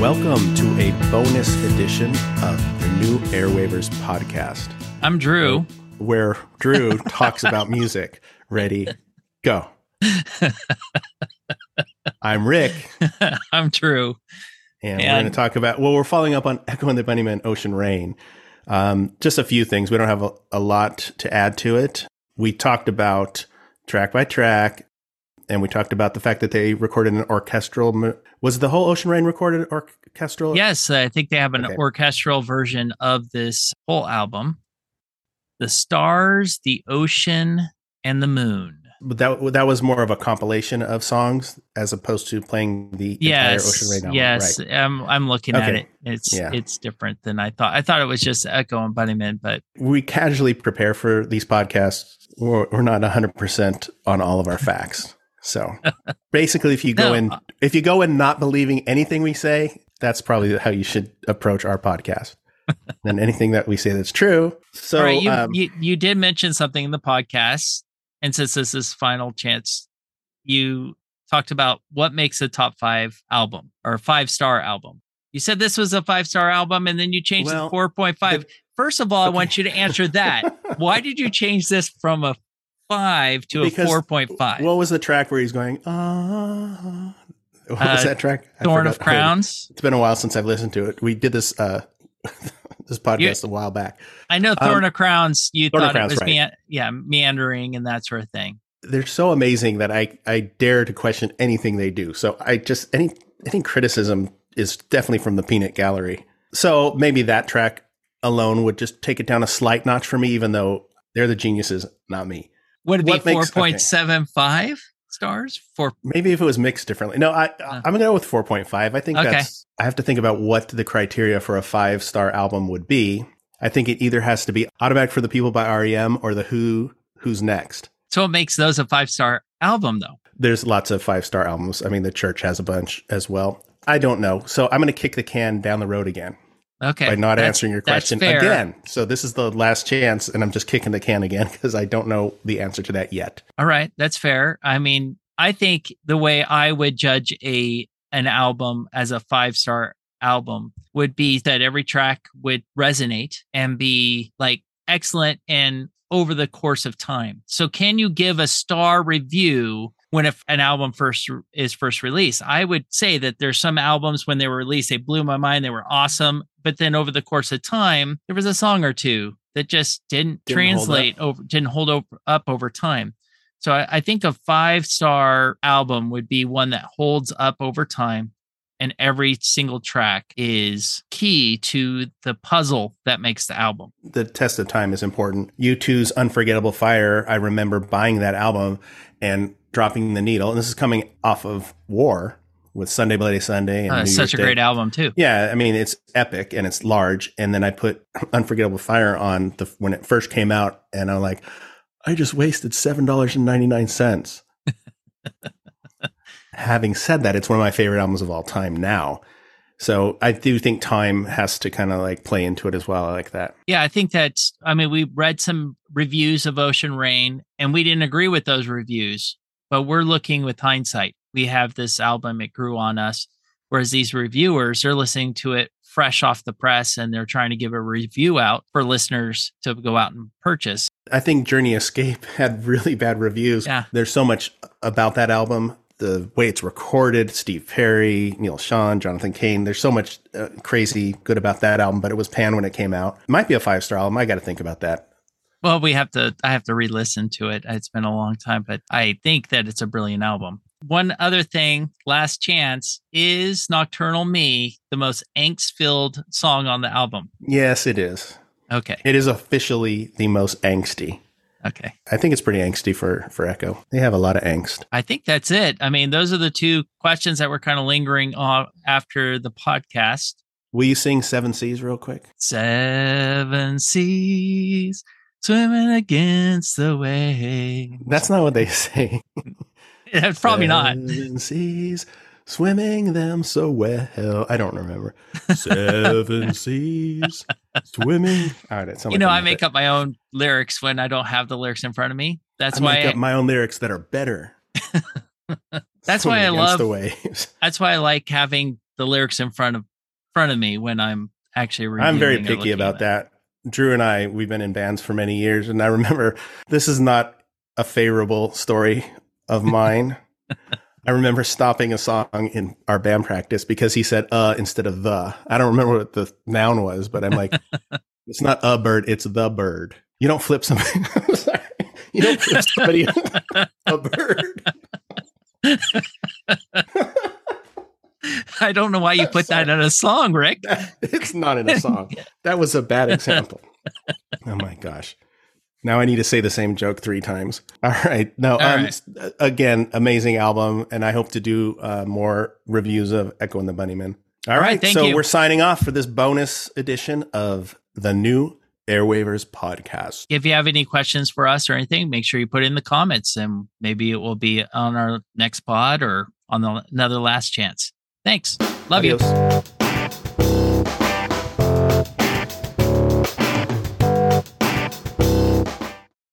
Welcome to a bonus edition of the New Airwavers podcast. I'm Drew. Where Drew talks about music. Ready, go. I'm Rick. I'm Drew. And we're going to talk about, we're following up on Echo and the Bunnymen, Ocean Rain. Just a few things. We don't have a lot to add to it. We talked about track by track, and we talked about the fact that they recorded an orchestral. Was the whole Ocean Rain recorded orchestral? Yes, I think they have an orchestral version of this whole album. The stars, the ocean, and the moon. But that was more of a compilation of songs as opposed to playing the entire Ocean Rain album. Yes, right. I'm looking at it. It's different than I thought. I thought it was just Echo and Bunnymen, but we casually prepare for these podcasts. We're not 100% on all of our facts. So basically, if you go in not believing anything we say, that's probably how you should approach our podcast. And anything that we say that's true. So all right, you did mention something in the podcast. And since this is final chance, you talked about what makes a top 5 album or a 5-star album. You said this was a 5-star album, and then you changed it to 4.5. First of all, I want you to answer that. Why did you change this from a 5 to a 4.5? What was the track where he's going, what was that track? Thorn of Crowns. It's been a while since I've listened to it. We did this this podcast a while back. I know Thorn of Crowns, you thought it was right. meandering and that sort of thing. They're so amazing that I dare to question anything they do. So I think criticism is definitely from the peanut gallery. So maybe that track alone would just take it down a slight notch for me, even though they're the geniuses, not me. Would it be 4.75 stars? Maybe if it was mixed differently. No, I'm going to go with 4.5. I think I have to think about what the criteria for a 5-star album would be. I think it either has to be Automatic for the People by REM or The Who's Next. So it makes those a 5-star album, though. There's lots of 5-star albums. I mean, The Church has a bunch as well. I don't know. So I'm going to kick the can down the road again. Okay. By not answering your question again. So this is the last chance, and I'm just kicking the can again because I don't know the answer to that yet. All right. That's fair. I mean, I think the way I would judge an album as a 5-star album would be that every track would resonate and be like excellent and over the course of time. So can you give a star review when an album is first released? I would say that there's some albums when they were released, they blew my mind. They were awesome. But then over the course of time, there was a song or two that just didn't hold up over time. So I think a 5-star album would be one that holds up over time. And every single track is key to the puzzle that makes the album. The test of time is important. U2's Unforgettable Fire, I remember buying that album and dropping the needle. And this is coming off of War with Sunday Bloody Sunday. And such a great album, too. Yeah, I mean, it's epic and it's large. And then I put Unforgettable Fire on when it first came out. And I'm like, I just wasted $7.99. Having said that, it's one of my favorite albums of all time now. So I do think time has to kind of like play into it as well. I like that. Yeah, I think we read some reviews of Ocean Rain and we didn't agree with those reviews, but we're looking with hindsight. We have this album, it grew on us. Whereas these reviewers, they're listening to it fresh off the press and they're trying to give a review out for listeners to go out and purchase. I think Journey Escape had really bad reviews. Yeah. There's so much about that album. The way it's recorded, Steve Perry, Neil Sean, Jonathan Cain. There's so much crazy good about that album, but it was panned when it came out. It might be a 5-star album. I got to think about that. Well, I have to re-listen to it. It's been a long time, but I think that it's a brilliant album. One other thing, last chance, is Nocturnal Me the most angst-filled song on the album? Yes, it is. Okay. It is officially the most angsty. Okay. I think it's pretty angsty for Echo. They have a lot of angst. I think that's it. I mean, those are the two questions that were kind of lingering on after the podcast. Will you sing 7 Seas real quick? 7 seas swimming against the waves. That's not what they say. That's probably not. 7 seas swimming them so well. I don't remember. 7 seas swimming. All right, I make up my own lyrics when I don't have the lyrics in front of me. That's why I make up my own lyrics that are better. That's why I love the waves. That's why I like having the lyrics in front of front of me when I'm actually reviewing. I'm very picky about that. Drew and I, we've been in bands for many years, and I remember this is not a favorable story of mine. I remember stopping a song in our band practice because he said instead of the. I don't remember what the noun was, but I'm like, it's not a bird, it's the bird. You don't flip somebody. I'm sorry. You don't flip somebody a bird. I don't know why you put that in a song, Rick. It's not in a song. That was a bad example. Oh my gosh. Now I need to say the same joke 3 times. All right. No, right. Again, amazing album. And I hope to do more reviews of Echo and the Bunnymen. All right. So we're signing off for this bonus edition of the new Airwavers podcast. If you have any questions for us or anything, make sure you put it in the comments and maybe it will be on our next pod or on another last chance. Thanks. Love you.